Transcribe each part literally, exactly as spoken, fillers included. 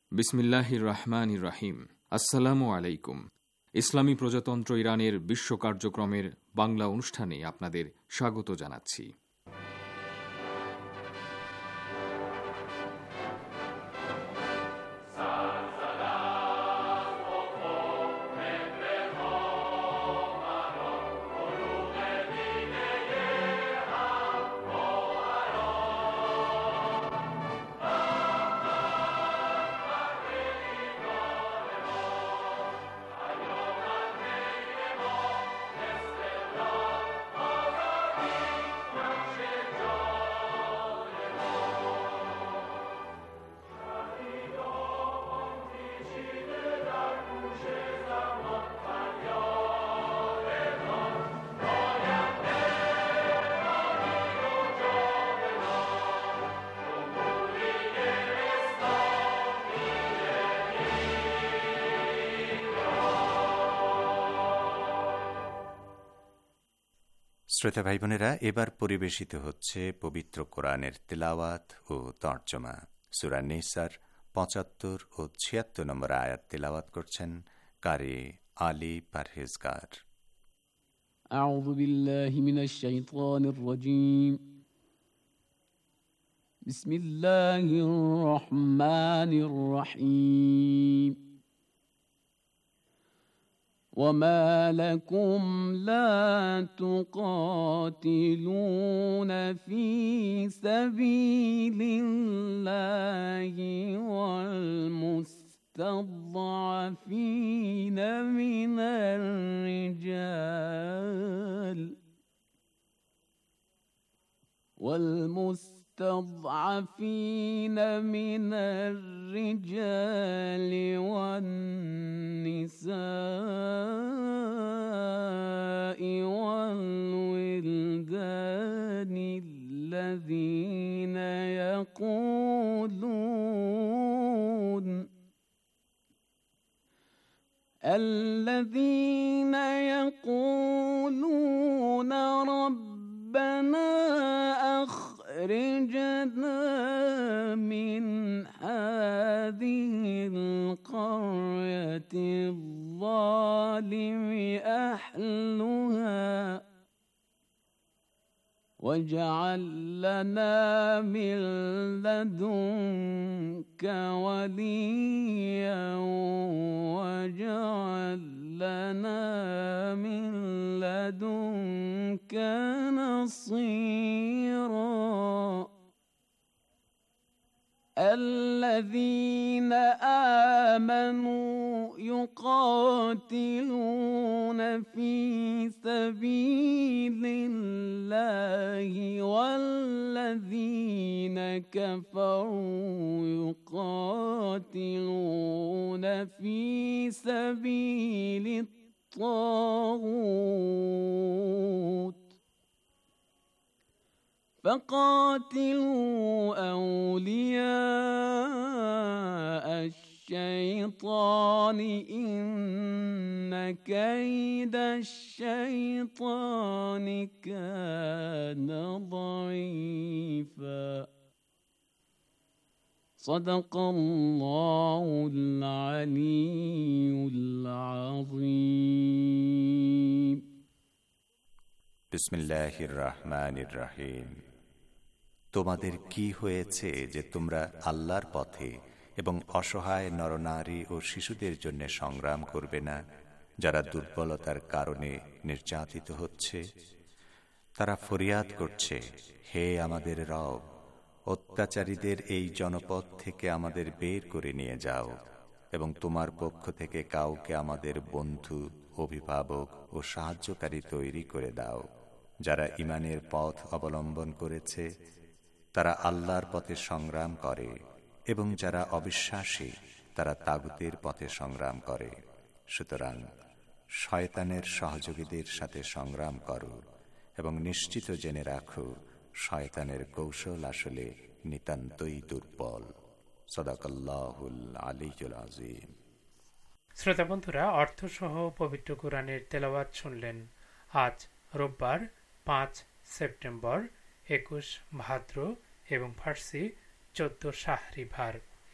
বিসমিল্লাহির রহমানির রহিম। আসসালামু আলাইকুম। ইসলামী প্রজাতন্ত্র ইরানের বিশ্ব কার্যক্রমের বাংলা অনুষ্ঠানে আপনাদের স্বাগত জানাচ্ছি। শ্রোতা ভাই বোনেরা, এবার পরিবেশিত হচ্ছে পবিত্র কোরআনের তেলাওয়াত ও তর্জমা। সূরা নিসার পঁচাত্তর ও ছিয়াত্তর নম্বর আয়াত তেলাওয়াত করছেন কারি আলী পারহেজগার। আউযু বিল্লাহি মিনাশ শাইতানির রাজীম। বিসমিল্লাহির রহমানির রহিম। وما لكم لا تقاتلون في سبيل الله والمستضعفين من الرجال والمستضعفين من الرجال والنساء والولدان الذين يقولون الذين يقولون ربنا أخرجنا من هذه القرية الظالم أهلها واجعل لنا من لدنك وليا واجعل لنا من لدنك نصيرا. الذين آمنوا يقاتلون في سبيل الله والذين كفروا يقاتلون في سبيل الطاغوت فقاتلوا أولياء الشيطان إن كيد الشيطان كان ضعيفا. صدق الله العلي العظيم. বিসমিল্লাহির রহমানির রহিম। তোমাদের কি হয়েছে যে তোমরা আল্লাহর পথে এবং অসহায় নরনারী ও শিশুদের জন্য সংগ্রাম করবে না, যারা দুর্বলতার কারণে নির্যাতিত হচ্ছে? তারা ফরিয়াদ করছে, হে আমাদের রব, অত্যাচারীদের এই জনপদ থেকে আমাদের বের করে নিয়ে যাও এবং তোমার পক্ষ থেকে কাউকে আমাদের বন্ধু, অভিভাবক ও সাহায্যকারী তৈরি করে দাও। যারা ঈমানের পথ অবলম্বন করেছে তারা আল্লাহর পথে সংগ্রাম করে, এবং যারা অবিশ্বাসী তারা তাগুতের পথে সংগ্রাম করে। সুতরাং শয়তানের সহযোগীদের সাথে সংগ্রাম করো এবং নিশ্চিত জেনে রাখো, শয়তানের কৌশল আসলে নিতান্তই দুর্বল। সাদাকাল্লাহুল আলিয়্যুল আযীম। শ্রোতা বন্ধুরা, অর্থসহ পবিত্র কোরআনের তেলাওয়াত শুনলেন। আজ রোববার পাঁচ সেপ্টেম্বর, একুশ ভাদ্র এবং ফার্সি চোদ্দ শাহরিভার।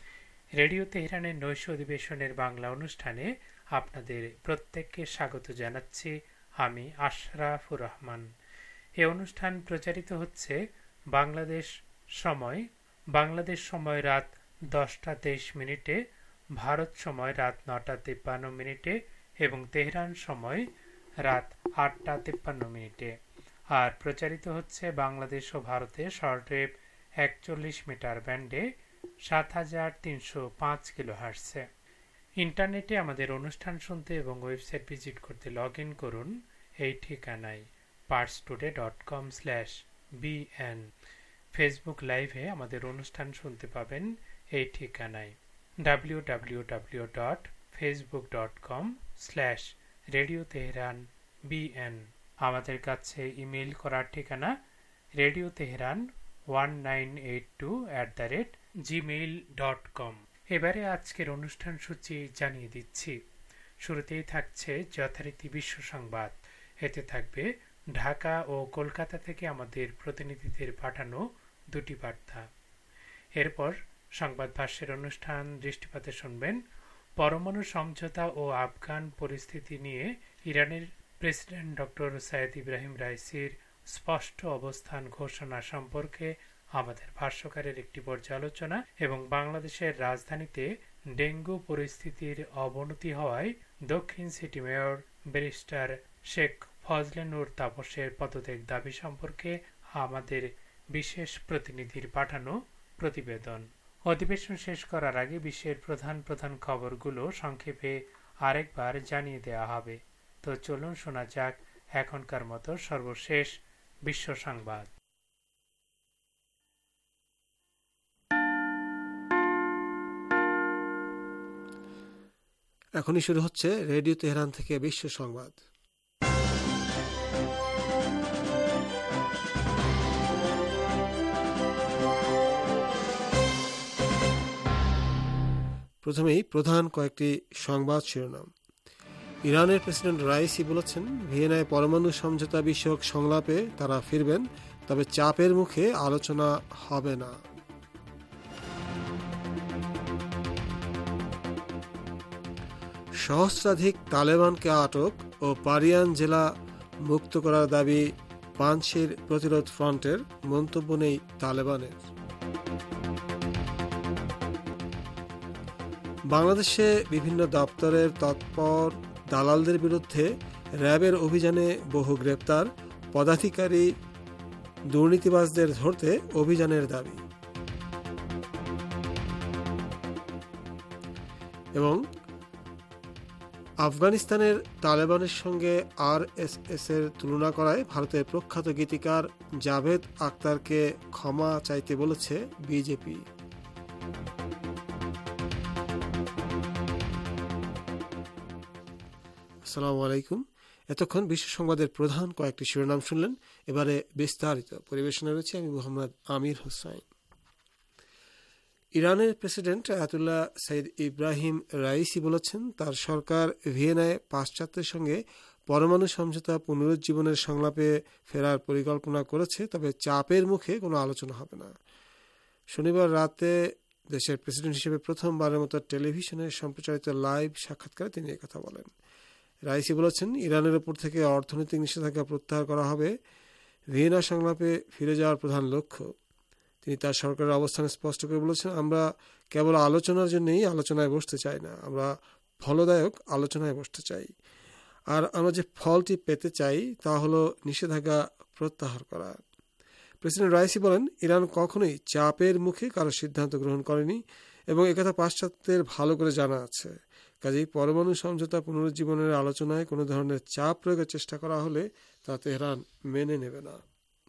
রেডিও তেহরানের নৈশ অধিবেশনের বাংলা অনুষ্ঠানে আপনাদের প্রত্যেককে স্বাগত জানাচ্ছি আমি আশরাফুর রহমান। এ অনুষ্ঠান প্রচারিত হচ্ছে বাংলাদেশ সময় বাংলাদেশ সময় রাত দশটা তেইশ মিনিটে, ভারত সময় রাত নটা তিপ্পান্ন মিনিটে এবং তেহরান সময় রাত আটটা তিপ্পান্ন মিনিটে, আর প্রচারিত হচ্ছে বাংলাদেশ ও ভারতে শর্টওয়েভ একচল্লিশ মিটার ব্যান্ডে সাত হাজার তিনশো পাঁচ কিলোহার্টজে। ইন্টারনেটে আমাদের অনুষ্ঠান শুনতে এবং ওয়েবসাইট ভিজিট করতে লগ ইন করুন এই ঠিকানায় Pars today dot com slash BN. Facebook লাইভে আমাদের অনুষ্ঠান শুনতে পাবেন এই ঠিকানায় W W W dot Facebook dot com slash radio Tehran BN. আমাদের কাছে ইমেইল করার ঠিকানা radio Tehran one nine eight two at the rate Gmail dot com. এবারে আজকের অনুষ্ঠান সূচি জানিয়ে দিচ্ছি। শুরুতেই থাকছে যথারীতি বিশ্ব সংবাদ। এতে থাকবে ঢাকা ও কলকাতা থেকে আমাদের প্রতিনিধিদের পাঠানো দুটি বার্তা। এরপর সংবাদ ভাষ্যের অনুষ্ঠান দৃষ্টিপাতে শুনবেন পরমাণু সমঝোতা ও আফগান পরিস্থিতি নিয়ে ইরানের প্রেসিডেন্ট ডক্টর সাইয়েদ ইব্রাহিম রাইসির স্পষ্ট অবস্থান ঘোষণা সম্পর্কে আমাদের ভাষ্যকারের একটি পর্যালোচনা এবং বাংলাদেশের রাজধানীতে ডেঙ্গু পরিস্থিতির অবনতি হওয়ায় দক্ষিণ city mayor barrister Sheikh Fazle Noor তাপসের পদত্যাগ দাবি সম্পর্কে আমাদের বিশেষ প্রতিনিধির পাঠানো প্রতিবেদন। অধিবেশন শেষ করার আগে বিশ্বের প্রধান প্রধান খবরগুলো সংক্ষেপে আরেকবার জানিয়ে দেওয়া হবে। তো চলুন শোনা যাক এখনকার মতো সর্বশেষ বিশ্ব সংবাদ। এখনই শুরু হচ্ছে রেডিও তেহরান থেকে বিশ্ব সংবাদ। প্রথমেই প্রধান কয়েকটি সংবাদ শিরোনাম। ইরানের প্রেসিডেন্ট রাইসি বলেছেন, ভিয়েনায় পরমাণু সমঝোতা বিষয়ক সংলাপে তারা ফিরবেন, তবে চাপের মুখে আলোচনা হবে না। সহস্রাধিক তালেবানকে আটক ও পারিয়ান জেলা মুক্ত করার দাবি পাঞ্চশির প্রতিরোধ ফ্রন্টের, মন্তব্য নেই তালেবানের। বাংলাদেশে বিভিন্ন দপ্তরের তৎপর দালালদের বিরুদ্ধে র্যাবের অভিযানে বহু গ্রেপ্তার, পদাধিকারী দুর্নীতিবাজদের ধরতে অভিযানের দাবি। এবং আফগানিস্তানের তালেবানের সঙ্গে আরএসএস এর তুলনা করায় ভারতের প্রখ্যাত গীতিকার জাভেদ আখতারকে ক্ষমা চাইতে বলেছে বিজেপি। আসসালামু আলাইকুম। এতক্ষণ বিশ্ব সংবাদের প্রধান কয়েকটি শিরোনাম শুনলেন, এবারে বিস্তারিত পরিবেশনা রয়েছে আমি মোহাম্মদ আমির হোসাইন। ইরানের president Ayatollah Sayyid Ebrahim Raisi বলেছেন, তার সরকার ভিয়েনায় পাশ্চাত্যের সঙ্গে পরমাণু সমঝোতা পুনরুজ্জীবনের সংলাপে ফেরার পরিকল্পনা করেছে, তবে চাপের মুখে কোনো আলোচনা হবে না। শনিবার রাতে দেশের প্রেসিডেন্ট হিসেবে প্রথমবারের মতো টেলিভিশনে সম্প্রচারিত লাইভ সাক্ষাৎকারে তিনি একথা বলেন। রাইসি বলেছেন, ইরানের উপর থেকে অর্থনৈতিক নিষেধাজ্ঞা প্রত্যাহার করা হবে ভিয়েনা সংলাপে ফিরে যাওয়ার প্রধান লক্ষ্য। তিনি তার সরকারের অবস্থান স্পষ্ট করে বলেছেন, আমরা কেবল আলোচনার জন্যই আলোচনায় বসতে চাই না, আমরা ফলদায়ক আলোচনায় বসতে চাই। আর আমরা যে ফলটি পেতে চাই তা হলো নিষেধাজ্ঞা প্রত্যাহার করা। প্রেসিডেন্ট রাইসি বলেন, ইরান কখনোই চাপের মুখে কারো সিদ্ধান্ত গ্রহণ করেনি এবং একথা পাশ্চাত্যের ভালো করে জানা আছে। কাজেই পরমাণু সমঝোতা পুনরুজ্জীবনের আলোচনায় কোনো ধরনের চাপ প্রয়োগের চেষ্টা করা হলে তা তেহরান মেনে নেবে না।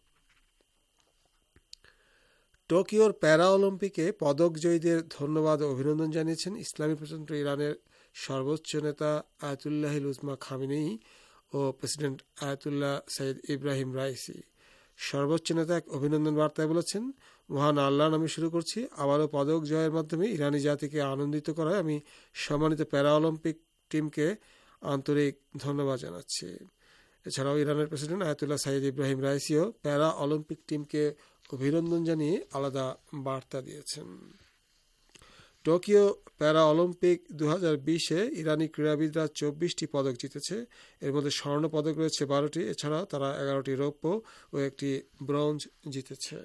টোকিওর প্যারা অলিম্পিকে পদক জয়ীদের ধন্যবাদ ও অভিনন্দন জানিয়েছেন ইসলামী প্রজাতন্ত্র ইরানের সর্বোচ্চ নেতা আয়াতুল্লাহিল উজমা খামেনেয়ি ও president Ayatollah Sayyid Ebrahim Raisi. সর্বোচ্চ নেতা এক অভিনন্দন বার্তায় বলেছেন, মহান আল্লাহর নামে শুরু করছি, আবারও পদক জয়ের মাধ্যমে ইরানি জাতিকে আনন্দিত করায় আমি সম্মানিত প্যারা অলিম্পিক টিমকে আন্তরিক ধন্যবাদ জানাচ্ছি। এছাড়াও ইরানের প্রেসিডেন্ট আয়াতুল্লাহ সাইয়েদ ইব্রাহিম রাইসিও প্যারা অলিম্পিক টিমকে অভিনন্দন জানিয়ে আলাদা বার্তা দিয়েছেন। টোকিও প্যারা অলিম্পিক দু হাজার বিশে ইরানি ক্রীড়াবিদরা চব্বিশটি পদক জিতেছে। এর মধ্যে স্বর্ণ পদক রয়েছে বারোটি, এছাড়া তারা এগারোটি রৌপ্য ও একটি ব্রোঞ্জ জিতেছে।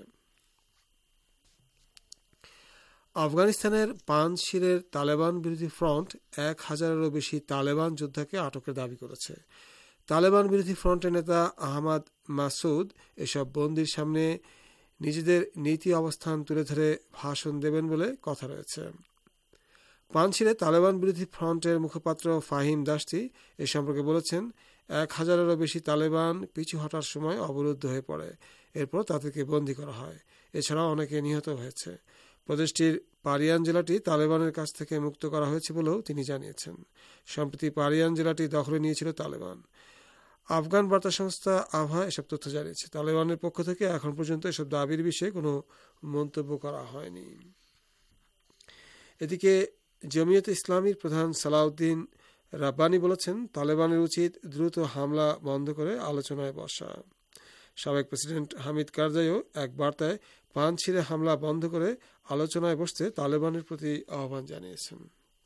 আফগানিস্তানের পানশিরের তালেবান বিরোধী ফ্রন্ট এক হাজারেরও বেশি তালেবান যোদ্ধাকে আটকের দাবি করেছে। তালেবান বিরোধী ফ্রন্টের নেতা আহমদ মাসুদ এসব বন্দীর সামনে নিজেদের নীতি অবস্থান তুলে ধরে ভাষণ দেবেন বলে কথা রয়েছে। পানশিরে তালেবান বিরোধী ফ্রন্টের মুখপাত্র ফাহিম দাস্তি এ সম্পর্কে বলেছেন, এক হাজারেরও বেশি তালেবান পিছু হটার সময় অবরুদ্ধ হয়ে পড়ে, এরপর তাদেরকে বন্দী করা হয়। এছাড়াও অনেকে নিহত হয়েছে। প্রদেশটির পারিয়ান জেলাটি তালেবানের কাছ থেকে মুক্ত করা হয়েছে বলেও তিনি জানিয়েছেন। সম্প্রতি পারিয়ান জেলাটি দখলে নিয়েছিল তালেবান। আফগান বার্তা সংস্থা আভা এসব তথ্য জানিয়েছে। তালেবানের পক্ষ থেকে এখন পর্যন্ত এসব দাবির বিষয়ে কোনো মন্তব্য করা হয়নি। এদিকে জমিয়তে ইসলামীর প্রধান সালাউদ্দিন রাব্বানি বলেছেন, তালেবানের উচিত দ্রুত হামলা বন্ধ করে আলোচনায় বসা। সাবেক প্রেসিডেন্ট হামিদ কারজাইও এক বার্তায় পানশিরে হামলা বন্ধ করে আলোচনায় বসতে তালেবানের প্রতি আহ্বান জানিয়েছেন।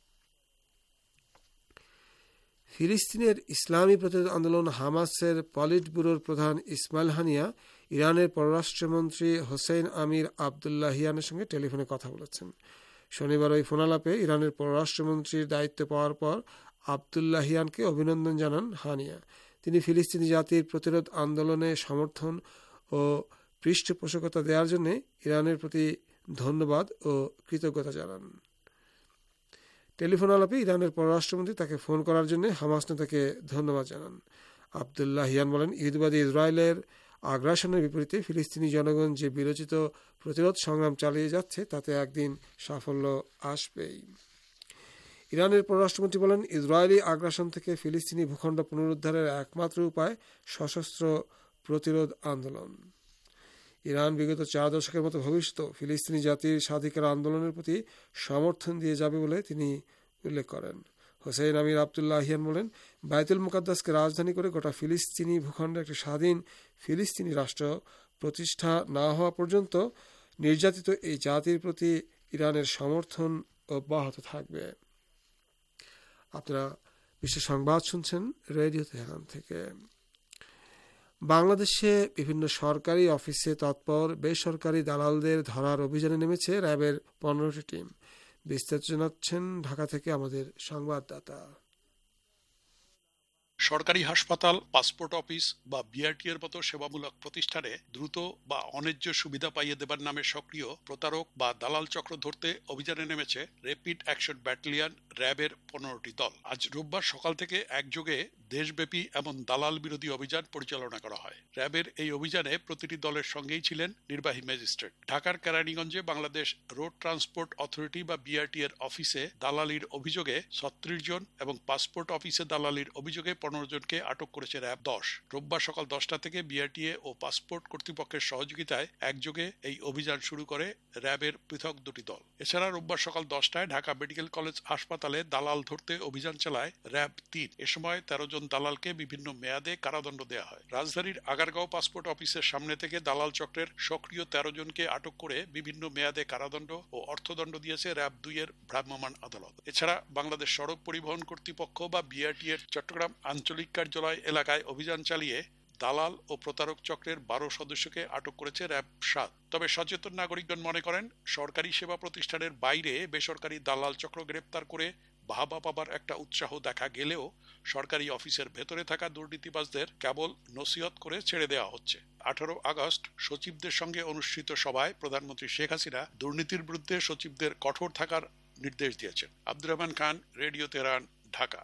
ফিলিস্তিনের ইসলামী প্রতিরোধ আন্দোলন হামাসের পলিট ব্যুরোর প্রধান ইসমাইল হানিয়া ইরানের পররাষ্ট্রমন্ত্রী হোসেইন আমির আবদুল্লাহিয়ানের সঙ্গে টেলিফোনে কথা বলেছেন। শনিবার ওই ফোনালাপে ইরানের পররাষ্ট্রমন্ত্রীর দায়িত্ব পাওয়ার পর আবদুল্লাহিয়ানকে অভিনন্দন জানান হানিয়া। তিনি ফিলিস্তিনি জাতির প্রতিরোধ আন্দোলনে সমর্থন ও পৃষ্ঠপোষকতা দেওয়ার জন্য ইরানের প্রতি ধন্যবাদ ও কৃতজ্ঞতা জানান। টেলিফোন আলাপে ইরানের পররাষ্ট্রমন্ত্রী তাকে ফোন করার জন্য হামাস নেতাকে ধন্যবাদ জানান। আবদুল্লাহিয়ান বলেন, ইহুদিবাদী ইসরায়েলের আগ্রাসনের বিপরীতে ফিলিস্তিনি জনগণ যে বিরোচিত প্রতিরোধ সংগ্রাম চালিয়ে যাচ্ছে তাতে একদিন সাফল্য আসবেই। ইরানের পররাষ্ট্রমন্ত্রী বলেন, ইসরায়েলি আগ্রাসন থেকে ফিলিস্তিনি ভূখণ্ড পুনরুদ্ধারের একমাত্র উপায় সশস্ত্র প্রতিরোধ আন্দোলন। ইরান বিগত চার দশকের মতো ভবিষ্যৎ ফিলিস্তিনি জাতির স্বাধিকার আন্দোলনের প্রতি সমর্থন দিয়ে যাবে বলে তিনি উল্লেখ করেন। হোসেইন আমির আবদুল্লাহিয়ান বলেন, বাইতুল মুকাদ্দাসকে রাজধানী করে গোটা ফিলিস্তিনি ভূখণ্ডে একটি স্বাধীন ফিলিস্তিনি রাষ্ট্র প্রতিষ্ঠা না হওয়া পর্যন্ত নির্যাতিত এই জাতির প্রতি ইরানের সমর্থন অব্যাহত থাকবে। আপনারা বিশ্ব সংবাদ শুনছেন রেডিও তেহরান থেকে। বাংলাদেশে বিভিন্ন সরকারি অফিসে তৎপর বেসরকারি দালালদের ধরার অভিযানে নেমেছে র্যাবের পনেরোটি টিম। বিস্তারিত জানাচ্ছেন ঢাকা থেকে আমাদের সংবাদদাতা। সরকারি হাসপাতাল, পাসপোর্ট অফিস বা বিআরটি এর মতো সেবামূলক প্রতিষ্ঠানে দ্রুত বা অন্যায্য সুবিধা পাইয়ে দেবার নামে সক্রিয় প্রতারক বা দালাল চক্র ধরতে অভিযানে নেমেছে র্যাপিড অ্যাকশন ব্যাটালিয়ন র্যাবের পনেরোটি দল। আজ রোববার সকাল থেকে একযোগে দেশব্যাপী এমন দালাল বিরোধী অভিযান পরিচালনা করা হয়। র্যাবের এই অভিযানে প্রতিটি দলের সঙ্গেই ছিলেন নির্বাহী ম্যাজিস্ট্রেট। ঢাকার কেরানীগঞ্জে বাংলাদেশ রোড ট্রান্সপোর্ট অথরিটি বা বিআরটি এর অফিসে দালালির অভিযোগে ছত্রিশ জন এবং পাসপোর্ট অফিসে দালালির অভিযোগে পনেরো জনকে আটক করেছে র্যাব দশ। রোববার সকাল দশটা থেকে বিআরটিএ ও পাসপোর্ট কর্তৃপক্ষের সহযোগিতায় একযোগে এই অভিযান শুরু করে র্যাবের পৃথক দুটি দল। এছাড়া রোববার সকাল দশটায় ঢাকা মেডিকেল কলেজ হাসপাতালে দালাল ধরতে অভিযান চালায় র্যাব তিন। এ সময় তেরো জন দালালকে বিভিন্ন মেয়াদে কারাদণ্ড দেওয়া হয়। রাজধানীর আগারগাঁও পাসপোর্ট অফিসের সামনে থেকে দালাল চক্রের সক্রিয় তেরো জনকে আটক করে বিভিন্ন মেয়াদে কারাদণ্ড ও অর্থদণ্ড দিয়েছে র্যাব দুই এর ভ্রাম্যমাণ আদালত। এছাড়া বাংলাদেশ সড়ক পরিবহন কর্তৃপক্ষ বা বিআরটি এর চট্টগ্রাম আঞ্চলিক কার্যালয় এলাকায় অভিযান চালিয়ে দালাল ও প্রতারক চক্রের বারো সদস্যকে আটক করেছে র্যাব সাত। তবে সচেতন নাগরিকগণ মনে করেন, সরকারি সেবা প্রতিষ্ঠানের বাইরে বেসরকারি দালাল চক্র গ্রেপ্তার করে বাহবা পাবার একটা উৎসাহ দেখা গেলেও সরকারি অফিসের ভেতরে থাকা দুর্নীতিবাজদের কেবল নসিহত করে ছেড়ে দেওয়া হচ্ছে। আঠারো আগস্ট সচিবদের সঙ্গে অনুষ্ঠিত সভায় প্রধানমন্ত্রী শেখ হাসিনা দুর্নীতির বিরুদ্ধে সচিবদের কঠোর থাকার নির্দেশ দিয়েছেন। Abdur Rahman Khan, radio Tehran, Dhaka.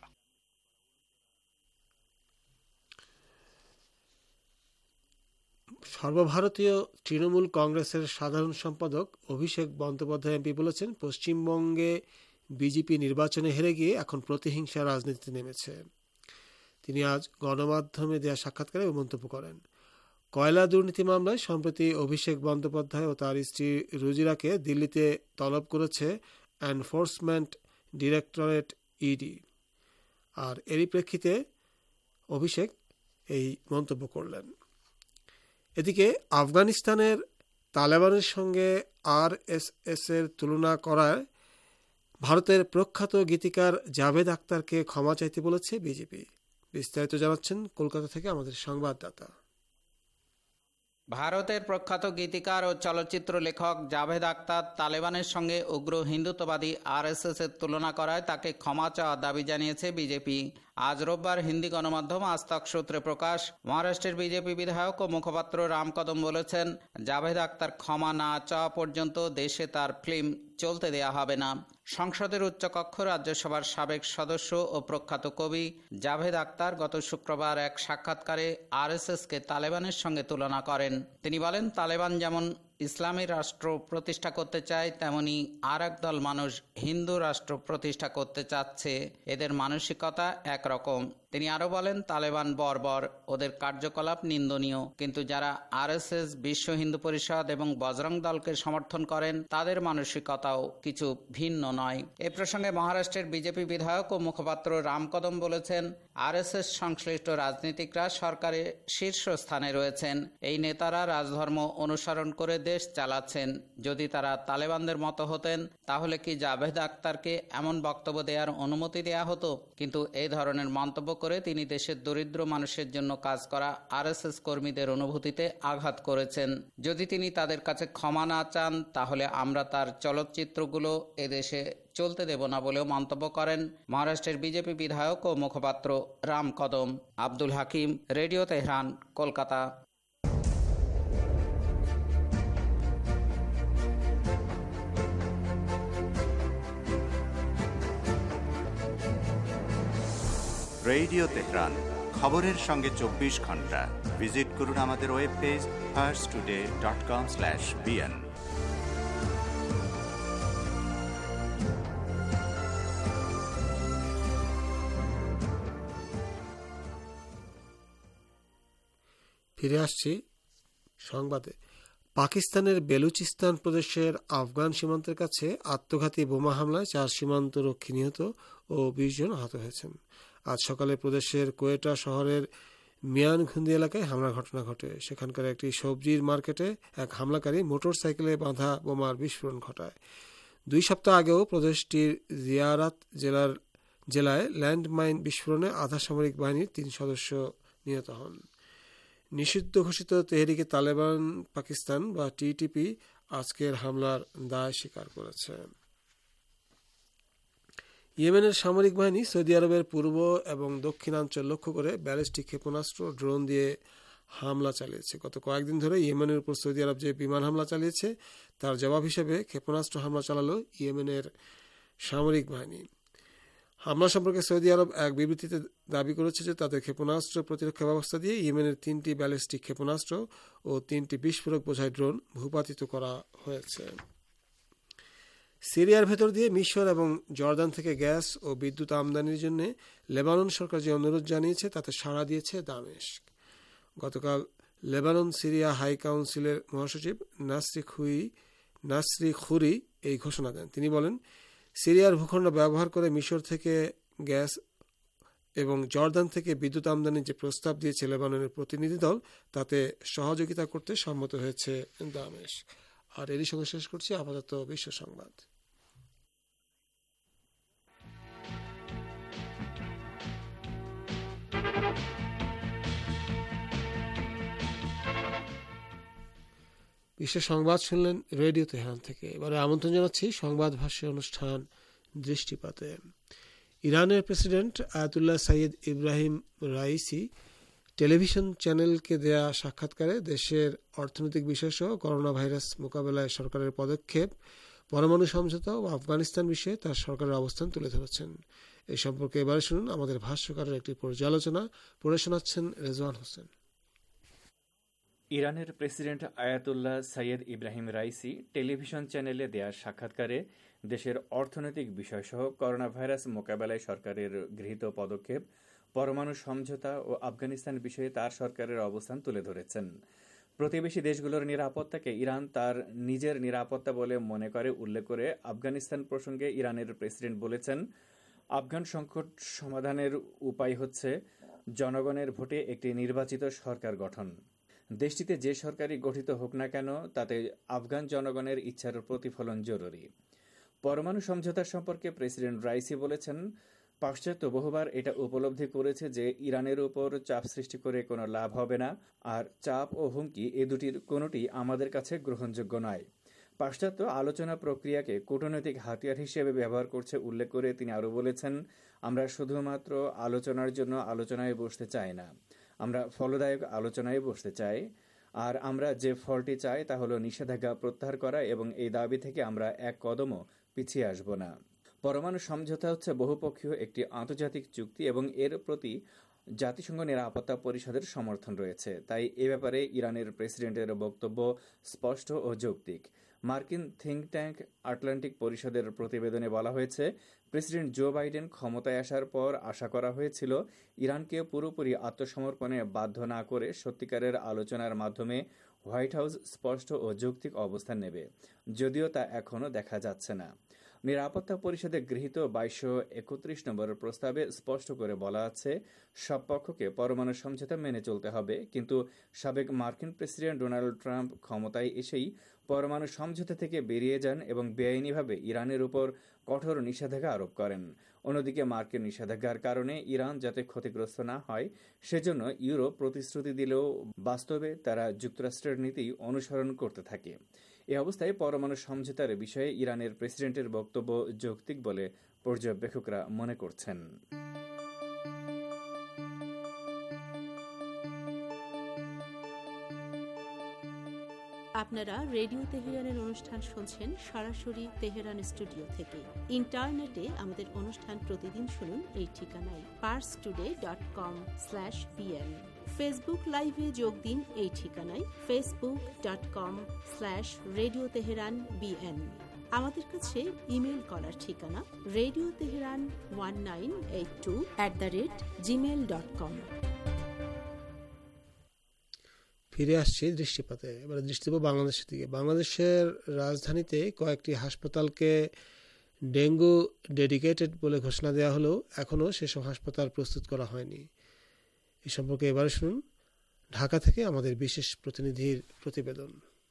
সর্বভারতীয় তৃণমূল কংগ্রেসের সাধারণ সম্পাদক অভিষেক বন্দ্যোপাধ্যায় এমপি বলেছেন, পশ্চিমবঙ্গে বিজেপি নির্বাচনে হেরে গিয়ে এখন প্রতিহিংসা রাজনীতিতে নেমেছে। তিনি আজ গণমাধ্যমে দেয়া সাক্ষাৎকারে মন্তব্য করেন। কয়লা দুর্নীতি মামলায় সম্প্রতি অভিষেক বন্দ্যোপাধ্যায় ও তার স্ত্রী রুজিরাকে দিল্লিতে তলব করেছে এনফোর্সমেন্ট ডিরেক্টরেট ইডি। আর এরই প্রেক্ষিতে অভিষেক এই মন্তব্য করলেন। এদিকে আফগানিস্তানের তালেবানের সঙ্গে আর এস এস এর তুলনা করায় ভারতের প্রখ্যাত গীতিকার জাভেদ আখতারকে ক্ষমা চাইতে বলেছে বিজেপি। বিস্তারিত জানাচ্ছেন কলকাতা থেকে আমাদের সংবাদদাতা। ভারতের প্রখ্যাত গীতিকার ও চলচ্চিত্র লেখক জাভেদ আখতার তালেবানের সঙ্গে উগ্র হিন্দুত্ববাদী আরএসএস এর তুলনা করায় তাকে ক্ষমা চাওয়ার দাবি জানিয়েছে বিজেপি। আজ রোববার হিন্দি গণমাধ্যম আজ তক সূত্রে প্রকাশ, মহারাষ্ট্রের বিজেপি বিধায়ক ও মুখপাত্র রাম কদম বলেছেন, জাভেদ আখতার ক্ষমা না চাওয়া পর্যন্ত দেশে তার ফিল্ম চলতে দেয়া হবে না। সংসদের উচ্চকক্ষ রাজ্যসভার সাবেক সদস্য ও প্রখ্যাত কবি জাভেদ আখতার গত শুক্রবার এক সাক্ষাৎকারে আরএসএসকে তালেবানের সঙ্গে তুলনা করেন। তিনি বলেন, তালেবান যেমন ইসলামী রাষ্ট্র প্রতিষ্ঠা করতে চায়, তেমনি আর এক দল মানুষ হিন্দু রাষ্ট্র প্রতিষ্ঠা করতে চাচ্ছে। এদের মানসিকতা একরকম। তিনি আরো বলেন, তালেবান বর্বর, ওদের কার্যকলাপ নিন্দনীয়, কিন্তু যারা আরএসএস, বিশ্ব হিন্দু পরিষদ এবং বজরং দলকে সমর্থন করেন তাদের মানসিকতাও কিছু ভিন্ন নয়। এ প্রসঙ্গে মহারাষ্ট্রের বিজেপি বিধায়ক ও মুখপাত্র রাম কদম বলেছেন, আরএসএস সংশ্লিষ্ট রাজনীতিকরা সরকারে শীর্ষস্থানে রয়েছেন। এই নেতারা রাজধর্ম অনুসরণ করে দেশ চালাচ্ছেন। যদি তারা তালেবানদের মতো হতেন তাহলে কি জাভেদ আখতারকে এমন বক্তব্য দেওয়ার অনুমতি দেয়া হতো? কিন্তু এই ধরনের মন্তব্য করে তিনি দেশের দরিদ্র মানুষের জন্য কাজ করা আরএসএস কর্মীদের অনুভূতিতে আঘাত করেছেন। যদি তিনি তাদের কাছে ক্ষমা না চান তাহলে আমরা তার চলচ্চিত্রগুলো এদেশে চলতে দেব না বলেও মন্তব্য করেন মহারাষ্ট্রের বিজেপি বিধায়ক ও মুখপাত্র Ram Kadam. Abdul Hakim, radio Tehran, Kolkata. Radio Tehran, খবরের সঙ্গে চব্বিশ ঘন্টা। ভিজিট করুন আমাদের web page Fars today dot com slash BN. ফিরে আসছি সংবাদে। পাকিস্তানের বেলুচিস্তান প্রদেশের আফগান সীমান্তের কাছে আত্মঘাতী বোমা হামলায় চার সীমান্ত রক্ষী নিহত ও বিশ জন আহত হয়েছেন। আজ সকালে প্রদেশের কোয়েটা শহরের মিয়ানঘুন্দি এলাকায় হামলার ঘটনা ঘটে। সেখানকার একটি সবজির মার্কেটে এক হামলাকারী মোটর সাইকেলে বাঁধা বোমার বিস্ফোরণ ঘটায়। দুই সপ্তাহ আগেও প্রদেশটির জিয়ারাত জেলার জেলায় ল্যান্ডমাইন বিস্ফোরণে আধা সামরিক বাহিনীর তিন সদস্য নিহত হন। নিষিদ্ধ ঘোষিত তেহরিকে তালেবান পাকিস্তান বা টিটিপি আজকের হামলার দায় স্বীকার করেছে। ইয়েমেনের সামরিক বাহিনী সৌদি আরবের পূর্ব এবং দক্ষিণাঞ্চল লক্ষ্য করে ব্যালিস্টিক ক্ষেপণাস্ত্র ড্রোন দিয়ে হামলা চালিয়েছে। গত কয়েকদিন ধরে ইয়েমেনের উপর সৌদি আরব যে বিমান হামলা চালিয়েছে তার জবাব হিসেবে ক্ষেপণাস্ত্র হামলা চালালো ইয়েমেনের সামরিক বাহিনী। হামলা সম্পর্কে সৌদি আরব এক বিবৃতিতে দাবি করেছে যে তাদের ক্ষেপণাস্ত্র প্রতিরক্ষা ব্যবস্থা দিয়ে ইয়েমেনের তিনটি ব্যালিস্টিক ক্ষেপণাস্ত্র ও তিনটি বিস্ফোরক বোঝাই ড্রোন ভূপাতিত করা হয়েছে। সিরিয়ার ভেতর দিয়ে মিশর এবং জর্দান থেকে গ্যাস ও বিদ্যুৎ আমদানির জন্য লেবানন সরকার যে অনুরোধ জানিয়েছে তাতে সাড়া দিয়েছে দামেস্ক। গতকাল লেবানন সিরিয়া হাই কাউন্সিলের মহাসচিব নাসরি খুই নাসরি খুরি এই ঘোষণা দেন। তিনি বলেন, সিরিয়ার ভূখণ্ড ব্যবহার করে মিশর থেকে গ্যাস এবং জর্দান থেকে বিদ্যুৎ আমদানির যে প্রস্তাব দিয়েছে লেবাননের প্রতিনিধি দল তাতে সহযোগিতা করতে সম্মত হয়েছে দামেস্ক। আর এরই সঙ্গে শেষ করছি আপাতত বিশ্ব সংবাদ। বিশ্ব সংবাদ শুনলেন রেডিও তেহরান থেকে। এবারে আমন্ত্রণ জানাচ্ছি সংবাদ ভাষ্য অনুষ্ঠান দৃষ্টিপাতে। ইরানের president Ayatollah Sayyid Ebrahim Raisi television চ্যানেলকে দেয়া সাক্ষাৎকারে দেশের অর্থনৈতিক বিষয়সহ করোনা ভাইরাস মোকাবেলায় সরকারের পদক্ষেপ, পরমাণু সমঝোতা ও আফগানিস্তান বিষয়ে তার সরকারের অবস্থান তুলে ধরেছেন। এই সম্পর্কে এবারে শুনুন আমাদের ভাষ্যকারের একটি পর্যালোচনা। পড়ে শোনাচ্ছেন রেজওয়ান হোসেন। ইরানের president Ayatollah Sayyid Ebrahim Raisi television চ্যানেলে দেয়া সাক্ষাৎকারে দেশের অর্থনৈতিক বিষয়সহ করোনা ভাইরাস মোকাবেলায় সরকারের গৃহীত পদক্ষেপ, পরমাণু সমঝোতা ও আফগানিস্তান বিষয়ে তার সরকারের অবস্থান তুলে ধরেছেন। প্রতিবেশী দেশগুলোর নিরাপত্তাকে ইরান তার নিজের নিরাপত্তা বলে মনে করে উল্লেখ করে আফগানিস্তান প্রসঙ্গে ইরানের প্রেসিডেন্ট বলেছেন, আফগান সংকট সমাধানের উপায় হচ্ছে জনগণের ভোটে একটি নির্বাচিত সরকার গঠন। দেশটিতে যে সরকারই গঠিত হোক না কেন তাতে আফগান জনগণের ইচ্ছার প্রতিফলন জরুরি। পরমাণু সমঝোতা সম্পর্কে প্রেসিডেন্ট রাইসি বলেছেন, পাশ্চাত্য বহুবার এটা উপলব্ধি করেছে যে ইরানের উপর চাপ সৃষ্টি করে কোনো লাভ হবে না, আর চাপ ও হুমকি এ দুটির কোনোটি আমাদের কাছে গ্রহণযোগ্য নয়। পাশ্চাত্য আলোচনা প্রক্রিয়াকে কূটনৈতিক হাতিয়ার হিসেবে ব্যবহার করছে উল্লেখ করে তিনি আরও বলেছেন, আমরা শুধুমাত্র আলোচনার জন্য আলোচনায় বসতে চাই না, আমরা ফলদায়ক আলোচনায় বসতে চাই। আর আমরা যে ফলটি চাই তা হলো নিষেধাজ্ঞা প্রত্যাহার করা, এবং এই দাবি থেকে আমরা এক কদমও পিছিয়ে আসব না। পরমাণু সমঝোতা হচ্ছে বহুপক্ষীয় একটি আন্তর্জাতিক চুক্তি এবং এর প্রতি জাতিসংঘ নিরাপত্তা পরিষদের সমর্থন রয়েছে। তাই এ ব্যাপারে ইরানের প্রেসিডেন্টের বক্তব্য স্পষ্ট ও যৌক্তিক। মার্কিন থিঙ্ক ট্যাঙ্ক আটলান্টিক পরিষদের প্রতিবেদনে বলা হয়েছে, প্রেসিডেন্ট জো বাইডেন ক্ষমতায় আসার পর আশা করা হয়েছিল ইরানকে পুরোপুরি আত্মসমর্পণে বাধ্য না করে সত্যিকারের আলোচনার মাধ্যমে হোয়াইট হাউস স্পষ্ট ও যৌক্তিক অবস্থান নেবে, যদিও তা এখনও দেখা যাচ্ছে না। নিরাপত্তা পরিষদে গৃহীত বাইশশো একত্রিশ নম্বর প্রস্তাবে স্পষ্ট করে বলা আছে, সব পক্ষকে পরমাণু সমঝোতা মেনে চলতে হবে, কিন্তু সাবেক মার্কিন প্রেসিডেন্ট ডোনাল্ড ট্রাম্প ক্ষমতায় এসেই পরমাণু সমঝোতা থেকে বেরিয়ে যান এবং বেআইনিভাবে ইরানের উপর কঠোর নিষেধাজ্ঞা আরোপ করেন। অন্যদিকে মার্কিন নিষেধাজ্ঞার কারণে ইরান যাতে ক্ষতিগ্রস্ত না হয় সেজন্য ইউরোপ প্রতিশ্রুতি দিলেও বাস্তবে তারা যুক্তরাষ্ট্রের নীতি অনুসরণ করতে থাকে। এ অবস্থায় পরমাণু সমঝোতার বিষয়ে ইরানের প্রেসিডেন্টের বক্তব্য যৌক্তিক বলে পর্যবেক্ষকরা মনে করছেন। আপনারা রেডিও তেহরানের অনুষ্ঠান শুনছেন সরাসরি তেহরান স্টুডিও থেকে। ইন্টারনেটে আমাদের অনুষ্ঠান প্রতিদিন শুনুন এই ঠিকানায় Pars today dot com slash BN. Facebook লাইভে যোগ দিন এই ঠিকানায় Facebook dot com slash radio Tehran BN. আমাদের কাছে ইমেল করার ঠিকানা radio Tehran one nine eight two at the rate Gmail dot com. ফিরে আসছি দৃষ্টিপাতে। এবারে দৃষ্টি দেব বাংলাদেশের দিকে। বাংলাদেশের রাজধানীতে কয়েকটি হাসপাতালকে ডেঙ্গু ডেডিকেটেড বলে ঘোষণা দেওয়া হলেও এখনও সেসব হাসপাতাল প্রস্তুত করা হয়নি। এ সম্পর্কে এবারে শুনুন ঢাকা থেকে আমাদের বিশেষ প্রতিনিধির প্রতিবেদন।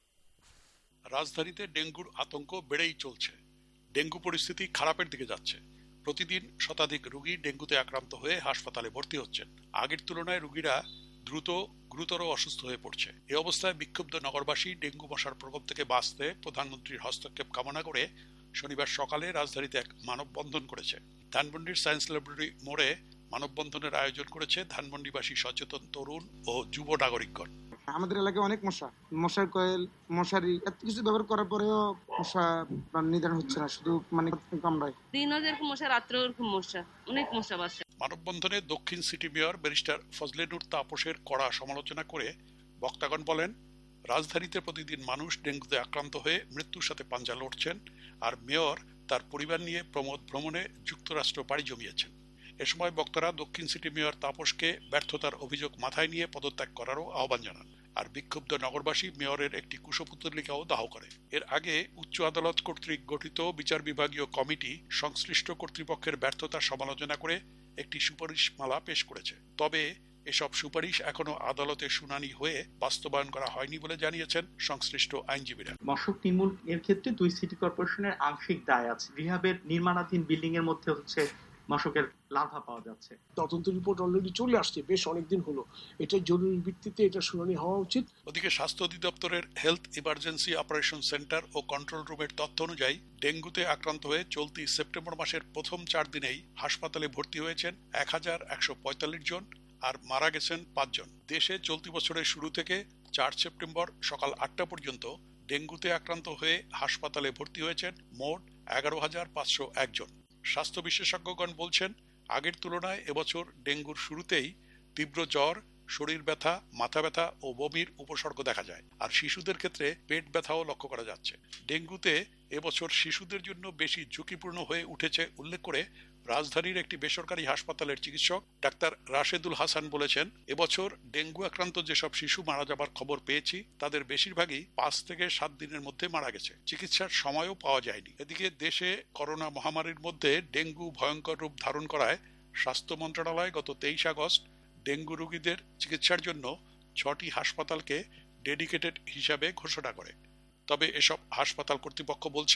রাজধানীতে ডেঙ্গুর আতঙ্ক বেড়েই চলছে। ডেঙ্গু পরিস্থিতি খারাপের দিকে যাচ্ছে। প্রতিদিন শতাধিক রোগী ডেঙ্গুতে আক্রান্ত হয়ে হাসপাতালে ভর্তি হচ্ছেন। আগের তুলনায় রোগীরা দ্রুত গুরুতর অসুস্থ হয়ে পড়ছে। এ অবস্থায় বিক্ষুব্ধ নগরবাসী ডেঙ্গু মশার প্রকোপ থেকে বাঁচতে প্রধানমন্ত্রীর হস্তক্ষেপ কামনা করে শনিবার সকালে রাজধানীতে এক মানববন্ধন করেছে। ধানমন্ডির সায়েন্স ল্যাবরেটরি মোড়ে মানববন্ধনের আয়োজন করেছে ধানমন্ডিবাসী সচেতন তরুণ ও যুব নাগরিকগণ। আমাদের এলাকায় অনেক মশা, মশার কয়েল, মশারি এত কিছু ব্যবহার করার পরেও মশা নিধন হচ্ছে না, শুধু মানে কামড়ায়। দিনও যেরকম মশা, রাত্রেও এরকম মশা, অনেক মশা বাসে। মানববন্ধনে দক্ষিণ city mayor barrister Fazle Noor তাপসের কড়া সমালোচনা করে বক্তাগণ বলেন, রাজধানীতে প্রতিদিন মানুষ ডেঙ্গুতে আক্রান্ত হয়ে মৃত্যুর সাথে পাঞ্জা লড়ছেন, আর মেয়র তার পরিবার নিয়ে প্রমোদ ভ্রমণে যুক্তরাষ্ট্র পাড়ি জমিয়েছেন। এ সময় বক্তারা দক্ষিণ সিটি মেয়র তাপসকে ব্যর্থতার অভিযোগ মাথায় নিয়ে পদত্যাগ করারও আহ্বান জানান। আর বিক্ষুব্ধ নগরবাসী মেয়রের একটি কুশপুত্তলিকাও দাহ করে। এর আগে উচ্চ আদালত কর্তৃক গঠিত বিচার বিভাগীয় কমিটি সংশ্লিষ্ট কর্তৃপক্ষের ব্যর্থতার সমালোচনা করে একটি সুপারিশমালা পেশ করেছে। তবে এসব সুপারিশ এখনো আদালতে শুনানি হয়ে বাস্তবায়ন করা হয়নি বলে জানিয়েছেন সংশ্লিষ্ট আইনজীবীরা। মশক নির্মূল এর ক্ষেত্রে দুই সিটি কর্পোরেশনের আংশিক দায় আছে। রিহাবের নির্মাণাধীন বিল্ডিং এর মধ্যে হচ্ছে মশকের লার্ভা পাওয়া যাচ্ছে। তদন্ত রিপোর্ট অলরেডি চলে আসছে, বেশ অনেকদিন হলো। এটা জরুরি ভিত্তিতে এটা শুনানি হওয়া উচিত। ওদিকে স্বাস্থ্য অধিদপ্তরের হেলথ ইমার্জেন্সি অপারেশন সেন্টার ও কন্ট্রোল রুমের তথ্য অনুযায়ী ডেঙ্গুতে আক্রান্ত হয়ে চলতি সেপ্টেম্বর মাসের প্রথম চার দিনেই হাসপাতালে ভর্তি হয়েছেন এক হাজার একশো পঁয়তাল্লিশ জন আর মারা গেছেন পাঁচজন। দেশে চলতি বছরের শুরু থেকে চার সেপ্টেম্বর সকাল আটটা পর্যন্ত ডেঙ্গুতে আক্রান্ত হয়ে হাসপাতালে ভর্তি হয়েছেন মোট এগারো হাজার পাঁচশো একজন। স্বাস্থ্য বিশেষজ্ঞগণ বলছেন, আগের তুলনায় এবছর ডেঙ্গুর শুরুতেই তীব্র জ্বর, শরীর ব্যথা, মাথা ব্যথা ও বমির উপসর্গ দেখা যায়। আর শিশুদের ক্ষেত্রে পেট ব্যথাও লক্ষ্য করা যাচ্ছে। ডেঙ্গুতে এবছর শিশুদের জন্য বেশি ঝুঁকিপূর্ণ হয়ে উঠেছে উল্লেখ করে রাজধানীর একটি বেসরকারি হাসপাতালের চিকিৎসক ডাক্তার রাশেদুল হাসান বলেছেন, এবছর ডেঙ্গু আক্রান্ত যেসব শিশু মারা যাবার খবর পেয়েছি তাদের বেশিরভাগই পাঁচ থেকে সাত দিনের মধ্যে মারা গেছে। চিকিৎসার সময়ও পাওয়া যায়নি। এদিকে দেশে করোনা মহামারীর মধ্যে ডেঙ্গু ভয়ঙ্কর রূপ ধারণ করায় স্বাস্থ্য মন্ত্রণালয় গত তেইশ আগস্ট ডেঙ্গু রোগীদের চিকিৎসার জন্য ছটি হাসপাতালকে ডেডিকেটেড হিসাবে ঘোষণা করে। তবে এসব হাসপাতাল কর্তৃপক্ষ বলছে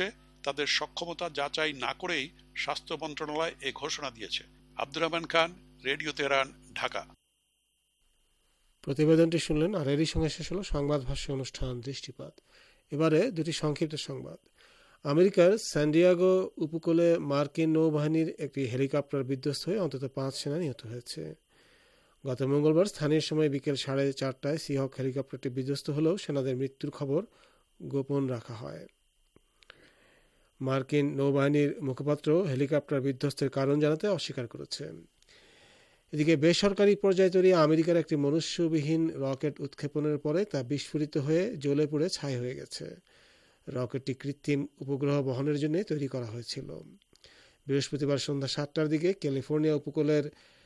তাদের সক্ষমতা যাচাই না করেই স্বাস্থ্য মন্ত্রণালয় এ ঘোষণা দিয়েছে। Abdur Rahman Khan, radio Tehran, Dhaka. প্রতিবেদনটি শুনলেন, আর এরই সঙ্গে শেষ হলো সংবাদ ভাষ্য অনুষ্ঠান দৃষ্টিপাত। এবারে দুটি সংক্ষিপ্ত সংবাদ। আমেরিকার স্যান্ডিয়াগো উপকূলে মার্কিন নৌবাহিনীর একটি হেলিকপ্টার বিধ্বস্ত হয়ে অন্তত পাঁচ সেনা নিহত হয়েছে। গত মঙ্গলবার স্থানীয় সময় বিকেল সাড়ে চারটায় সিহক হেলিকপ্টারটি বিধ্বস্ত হলেও সেনাদের মৃত্যুর খবর গোপন রাখা হয়। মার্কিন নৌবাহিনীর মুখপাত্র হেলিকপ্টার বিধ্বস্তের কারণ জানাতে অস্বীকার করেছে। এদিকে বেসরকারি পর্যায়ে তৈরি আমেরিকার একটি মনুষ্যবিহীন রকেট উৎক্ষেপণের পরে তা বিস্ফোরিত হয়ে জ্বলে পুড়ে ছাই হয়ে গেছে। রকেটটি কৃত্রিম উপগ্রহ বহনের জন্য তৈরি করা হয়েছিল। বৃহস্পতিবার সন্ধ্যা সাতটার দিকে ক্যালিফোর্নিয়া উপকূলের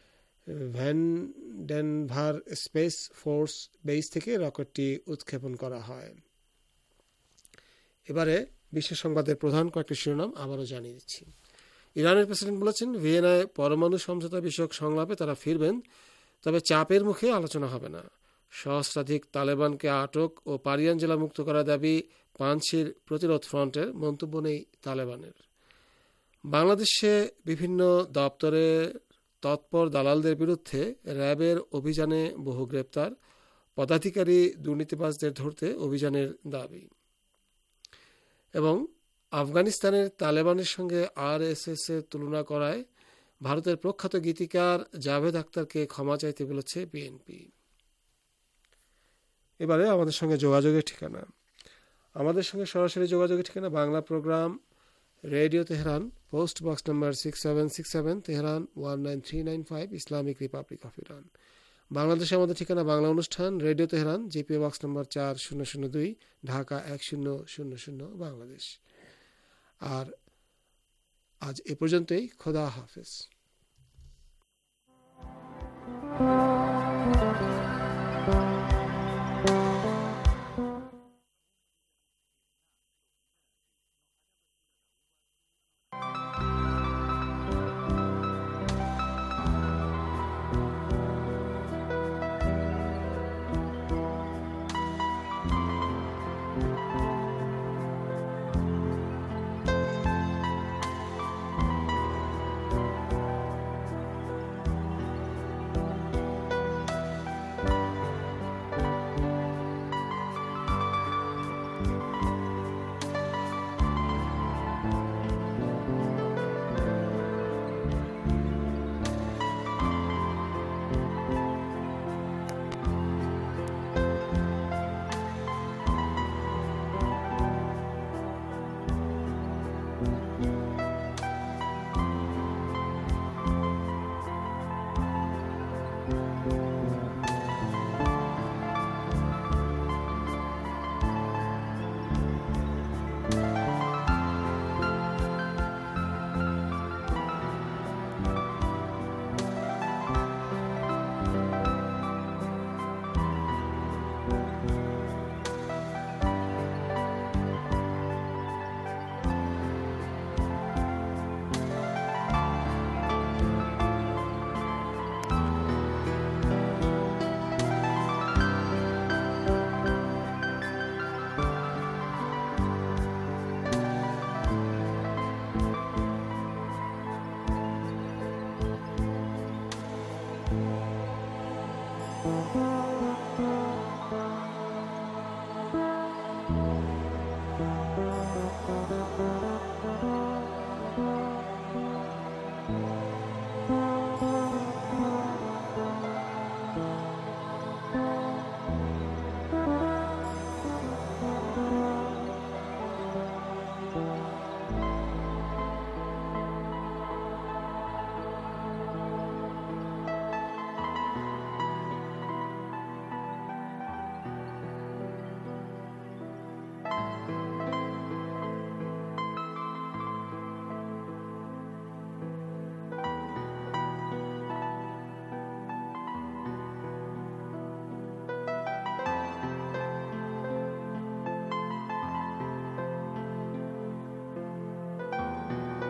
ভ্যানডেনভার স্পেস ফোর্স বেস থেকে রকেটটি উৎক্ষেপণ করা হয়। এবারে বিশ্ব সংবাদের প্রধান কয়েকটি শিরোনাম আবারও জানিয়ে দিচ্ছি। ইরানের প্রেসিডেন্ট বলেছেন, ভিয়েনায় পরমাণু সমঝোতা বিষয়ক সংলাপে তারা ফিরবেন, তবে চাপের মুখে আলোচনা হবে না। সহস্রাধিক তালেবানকে আটক ও পারিয়ান জেলা মুক্ত করার দাবি পাঞ্চির প্রতিরোধ ফ্রন্টের, মন্তব্য নেই তালেবানের। বাংলাদেশে বিভিন্ন দপ্তরে তৎপর দালালদের বিরুদ্ধে র্যাবের অভিযানে বহু গ্রেপ্তার, পদাধিকারী দুর্নীতিবাজদের ধরতে অভিযানের দাবি। এবং আফগানিস্তানের তালেবানের সঙ্গে আরএসএস এর তুলনা করায় ভারতের প্রখ্যাত গীতিকার জাভেদ আখতারকে ক্ষমা চাইতে বলেছে বিএনপি। এবারে আমাদের সঙ্গে যোগাযোগের ঠিকানা। আমাদের সঙ্গে সরাসরি যোগাযোগের ঠিকানা Bangla programme, radio Tehran, post box number six seven six seven, Tehran one nine three nine five, Islamic Republic of Iran. বাংলাদেশে আমাদের ঠিকানা বাংলা অনুষ্ঠান, radio Tehran, GP box number চার শূন্য শূন্য দুই, ঢাকা এক শূন্য শূন্য শূন্য, বাংলাদেশ। আর আজ এ পর্যন্তই। খোদা হাফেজ।